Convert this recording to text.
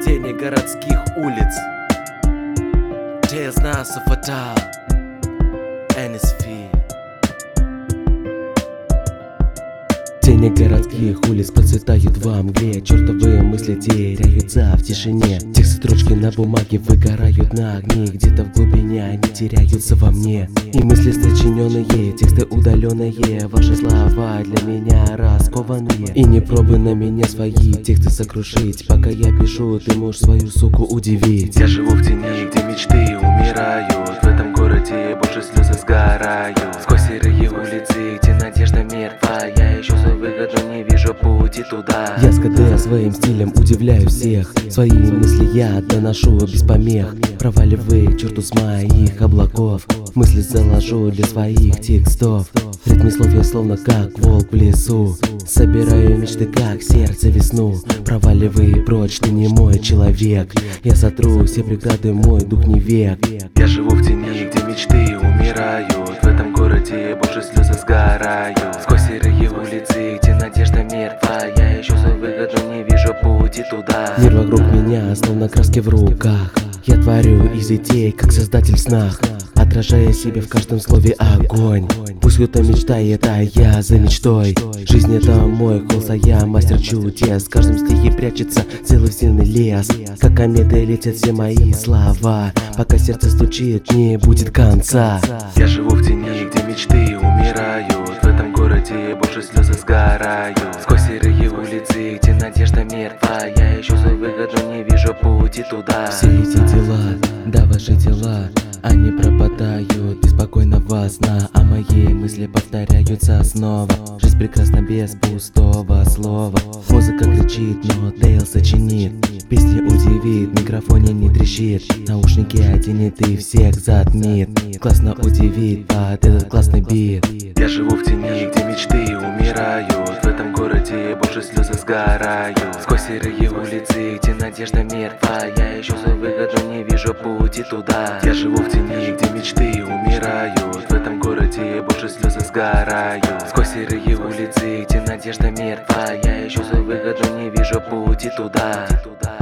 Тени городских улиц. Через нас фатал NSV. Тени городских улиц процветают во мгле. Чертовые мысли теряются в тишине. Тексты строчки на бумаге выгорают на огне. Где-то в глубине они теряются во мне. И мысли сочиненные, тексты удаленные. Ваши слова для меня раскованные. И не пробуй на меня свои тексты сокрушить. Пока я пишу, ты можешь свою суку удивить. Я живу в тени, где мечты умирают. В этом городе больше слезы сгорают. Сквозь серые улицы, где надежда мертва. Я ищу свою выгоду, не вижу пути туда. Я с КД своим стилем удивляю всех. Свои мысли я доношу без помех. Проваливай к черту с моих облаков. Мысли заложу для своих текстов. В ритме слов я словно как волк в лесу. Собираю мечты как сердце весну. Проваливай прочь, ты не мой человек. Я сотру все преграды, мой дух не век. Я живу в тени, где мечты умирают. В этом городе больше слезы сгорают. Сквозь серые улицы, где надежда мертва. Я ищу свою выгоду, не вижу пути туда. Мир вокруг меня, словно краски в руках. Я творю из идей, как создатель в снах, отражая себе в каждом слове огонь. Пусть кто-то мечтает, а я за мечтой. Жизнь это мой холст, а я мастер чудес. В каждом стихе прячется целый вселенный лес. Как кометы летят все мои слова. Пока сердце стучит, не будет конца. Я живу в тени, где мечты умирают. В этом городе больше слезы сгорают. Сквозь серые улицы, где надежда мертва. Я ищу свою выгоду, не вижу пути туда. Все эти дела, да ваши дела, они пропадают без спокойного сна. А мои мысли повторяются снова. Жизнь прекрасна без пустого слова. Музыка кричит, но Дейл сочинит. Песни удивит, в микрофоне не трещит. Наушники оденет и всех затмит. Классно удивит под этот классный бит. Я живу в тени, где мечты умирают. В этом городе больше слезы сгорают. Сквозь серые улицы, где надежда мертва. Я ищу свою выгоду, не вижу пути туда. Я живу в тени, где мечты умирают. В этом городе больше слезы сгорают. Сквозь серые улицы, где надежда мертва. Я ищу свою выгоду, не вижу пути туда.